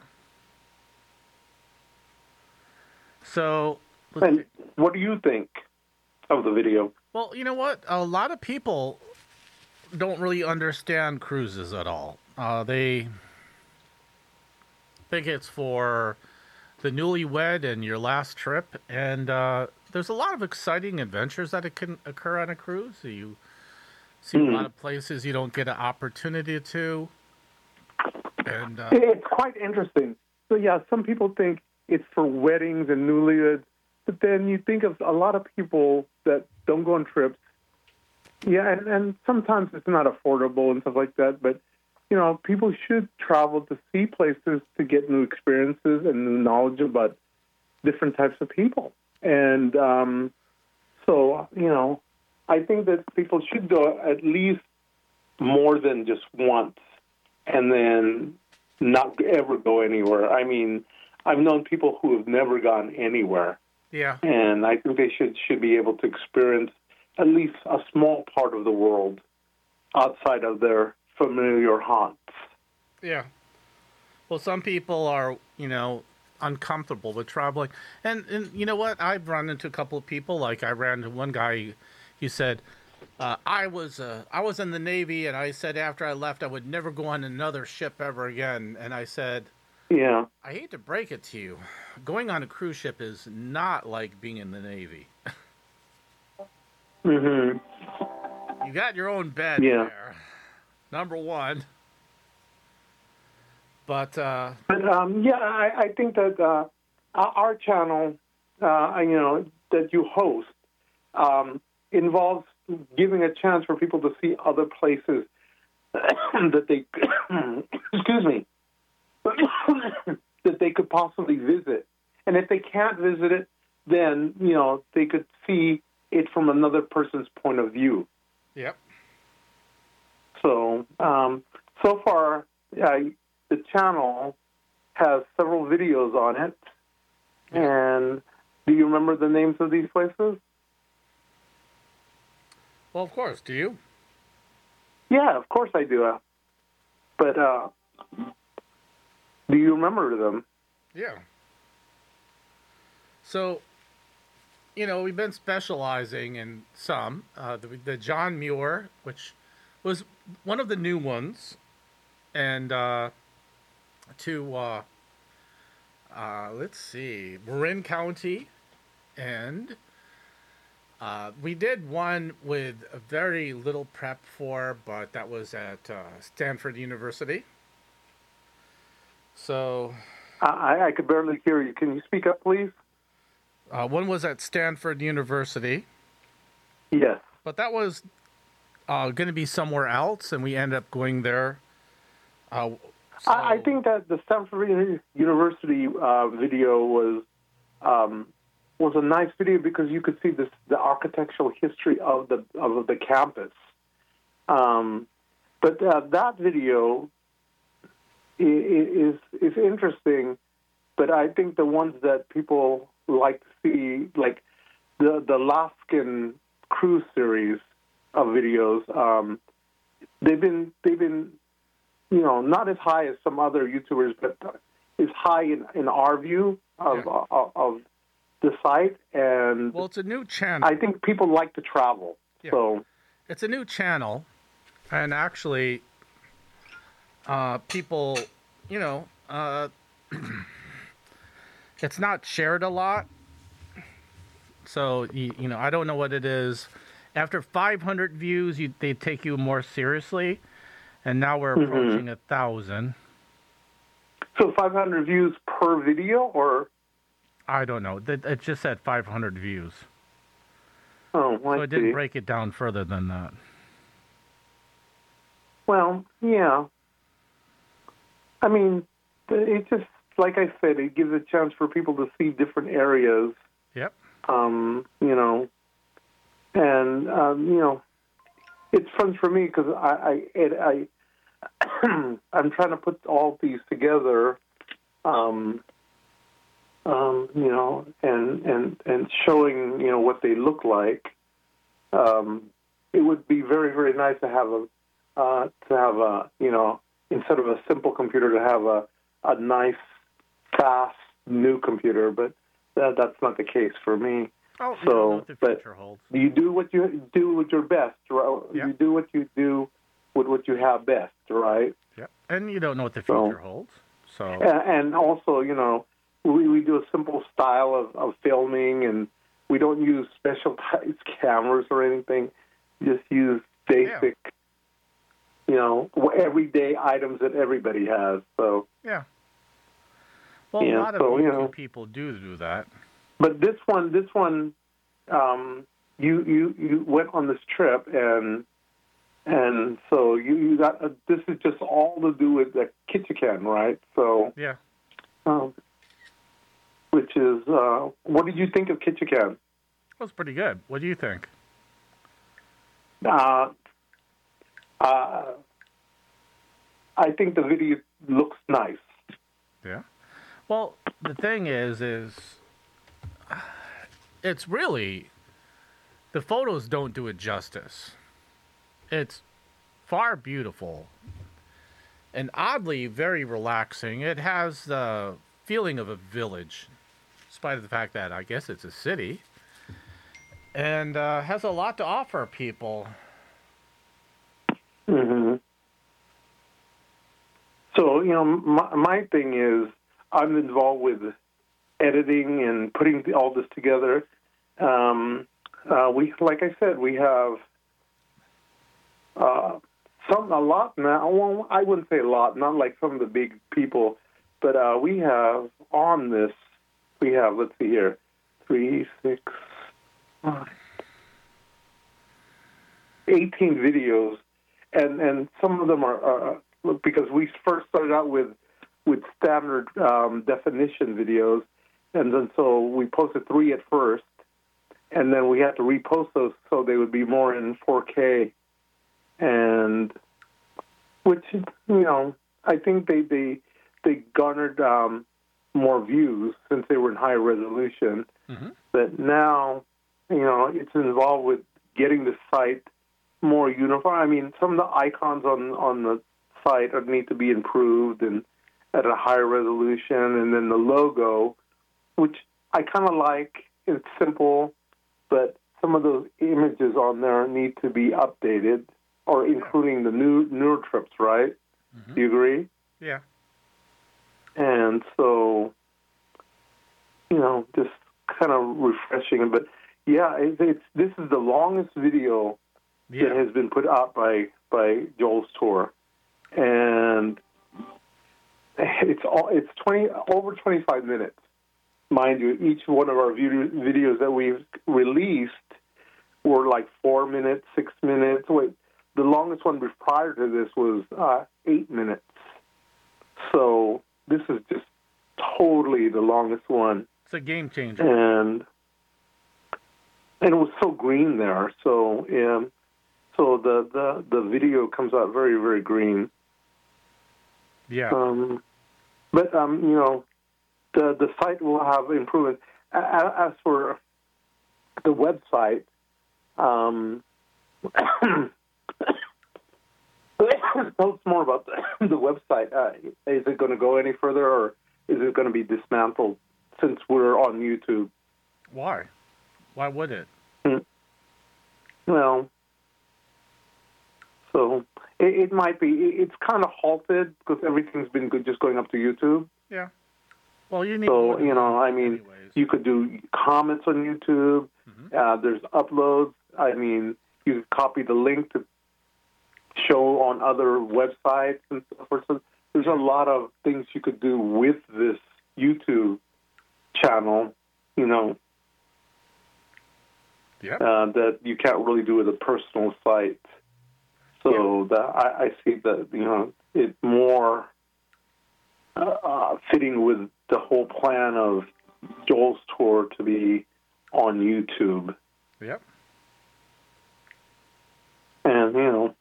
So, let's And see. what do you think of the video? Well, you know what? A lot of people don't really understand cruises at all. Uh, they think it's for the newlywed and your last trip, and uh, there's a lot of exciting adventures that it can occur on a cruise. You see Mm. a lot of places you don't get an opportunity to, and uh, It's quite interesting. So, yeah, some people think it's for weddings and newlyweds, but then you think of a lot of people that don't go on trips. Yeah, and, and sometimes it's not affordable and stuff like that, but, you know, people should travel to see places to get new experiences and new knowledge about different types of people. And um, so, you know, I think that people should go at least more than just once and then not ever go anywhere. I mean, I've known people who have never gone anywhere. Yeah. And I think they should should be able to experience at least a small part of the world outside of their familiar haunts. Yeah. Well, some people are, you know, uncomfortable with traveling. And, and you know what? I've run into a couple of people. Like I ran into one guy, he said, uh, I was uh, I was in the Navy, and I said after I left I would never go on another ship ever again. And I said, yeah, I hate to break it to you. Going on a cruise ship is not like being in the Navy. Mm-hmm. You got your own bed yeah. there, number one. But, uh... But, um, yeah, I, I think that uh, our channel, uh, you know, that you host, um, involves giving a chance for people to see other places that they, excuse me, that they could possibly visit. And if they can't visit it, then, you know, they could see it from another person's point of view. Yep. So, um, so far, uh, the channel has several videos on it. And do you remember the names of these places? Well, of course. Do you? Yeah, of course I do. Uh, but uh, do you remember them? Yeah. So, you know, we've been specializing in some. Uh, the, the John Muir, which was one of the new ones. And uh, to, uh, uh, let's see, Marin County. And uh, we did one with very little prep for, but that was at uh, Stanford University. So... I, I could barely hear you. Can you speak up, please? Uh, one was at Stanford University. Yes. But that was uh, going to be somewhere else, and we ended up going there. Uh, so... I, I think that the Stanford University uh, video was um, was a nice video because you could see this, the architectural history of the of the campus. Um, but uh, that video is is interesting. But I think the ones that people like to see, like the the Alaskan cruise series of videos, um, they've been they've been you know not as high as some other YouTubers, but is high in, in our view of, yeah. of of the site. And well, it's a new channel. I think people like to travel, yeah. so it's a new channel, and actually, uh, people, you know. Uh, It's not shared a lot, so you, you know I don't know what it is. After five hundred views, you, they take you more seriously, and now we're approaching a mm-hmm. thousand. So five hundred views per video, or I don't know. It, it just said five hundred views. Oh, I so it didn't see. break it down further than that. Well, yeah. I mean, it just. Like I said, it gives a chance for people to see different areas. Yep. Um, you know, and um, you know, it's fun for me because I, I, it, I, I'm trying to put all these together. Um, um, you know, and and and showing you know what they look like. Um, it would be very very nice to have a uh, to have a you know instead of a simple computer to have a a nice fast new computer, but that, that's not the case for me. Oh, so, you don't know what the but future holds. You do what you do with your best, right? Yeah. You do what you do with what you have best, right? Yeah, and you don't know what the future so, holds. So, and also, you know, we, we do a simple style of, of filming, and we don't use special types cameras or anything. We just use basic, yeah. you know, everyday items that everybody has. So yeah. Well, yeah, a lot of so, YouTube you know, people do do that. But this one, this one, um, you you you went on this trip, and and so you, you got uh, this is just all to do with the Ketchikan, right? So yeah, um, which is uh, what did you think of Ketchikan? That was pretty good. What do you think? Uh, uh, I think the video looks nice. Yeah. Well, the thing is, is it's really, the photos don't do it justice. It's far beautiful and oddly very relaxing. It has the feeling of a village, in spite of the fact that I guess it's a city, and uh, has a lot to offer people. Mm-hmm. So, you know, my, my thing is I'm involved with editing and putting all this together. Um, uh, we, like I said, we have uh, some a lot now. Well, I wouldn't say a lot, not like some of the big people, but uh, we have on this. We have let's see here, three, six, uh, eighteen videos, and and some of them are. Uh, Because we first started out with with standard um, definition videos, and then so we posted three at first, and then we had to repost those so they would be more in four K, and which you know I think they they they garnered um, more views since they were in higher resolution. Mm-hmm. But now you know it's involved with getting the site more uniform. I mean, some of the icons on on the site need to be improved and at a higher resolution, and then the logo, which I kind of like. It's simple, but some of those images on there need to be updated, or including the new newer trips, right? Mm-hmm. Do you agree? Yeah. And so, you know, just kind of refreshing. But yeah, it, it's this is the longest video yeah. that has been put out by by Joel's Tour. And it's all it's twenty over twenty-five minutes, mind you. Each one of our video, videos that we've released were like four minutes, six minutes. Wait, the longest one prior to this was uh, eight minutes. So this is just totally the longest one. It's a game changer. And and it was so green there. So um, so the, the the video comes out very very green. Yeah. Um, but, um, you know, the the site will have improvements. As for the website, um, tell us more about the, the website. Uh, is it going to go any further, or is it going to be dismantled since we're on YouTube? Why? Why would it? Well, so... It, it might be. It's kind of halted because everything's been good just going up to YouTube. Yeah. Well, you need. So you know, I mean, anyways. You could do comments on YouTube. Mm-hmm. Uh, there's uploads. I mean, you could copy the link to show on other websites and so forth. So there's a lot of things you could do with this YouTube channel. You know, yeah, uh, that you can't really do with a personal site. So yeah. the, I, I see that, you know, it more uh, fitting with the whole plan of Joel's Tour to be on YouTube. Yep. And, you know,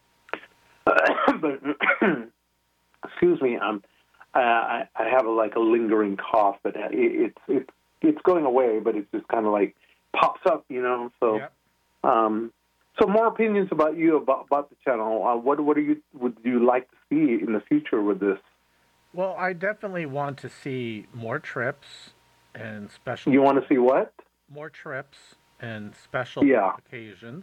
but, excuse me, I'm, I, I have a, like a lingering cough, but it, it's it's it's going away, but it just kind of like pops up, you know. So, yep. um. So more opinions about you about, about the channel. Uh, what what do you would you like to see in the future with this? Well, I definitely want to see more trips and special. You want to see what? More trips and special yeah. occasions.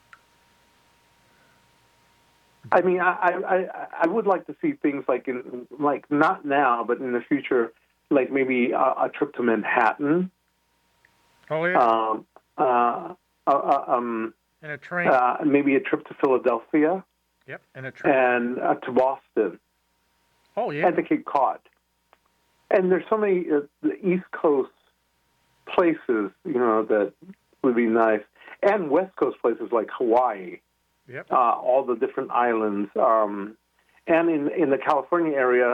I mean, I, I I would like to see things like in like not now, but in the future, like maybe a, a trip to Manhattan. Oh yeah. Um. Uh. uh um. And a train. Uh, maybe a trip to Philadelphia. Yep, and a train. And uh, to Boston. Oh, yeah. And to Cape Cod. And there's so many uh, the East Coast places, you know, that would be nice. And West Coast places like Hawaii. Yep. Uh, all the different islands. Um, and in, in the California area,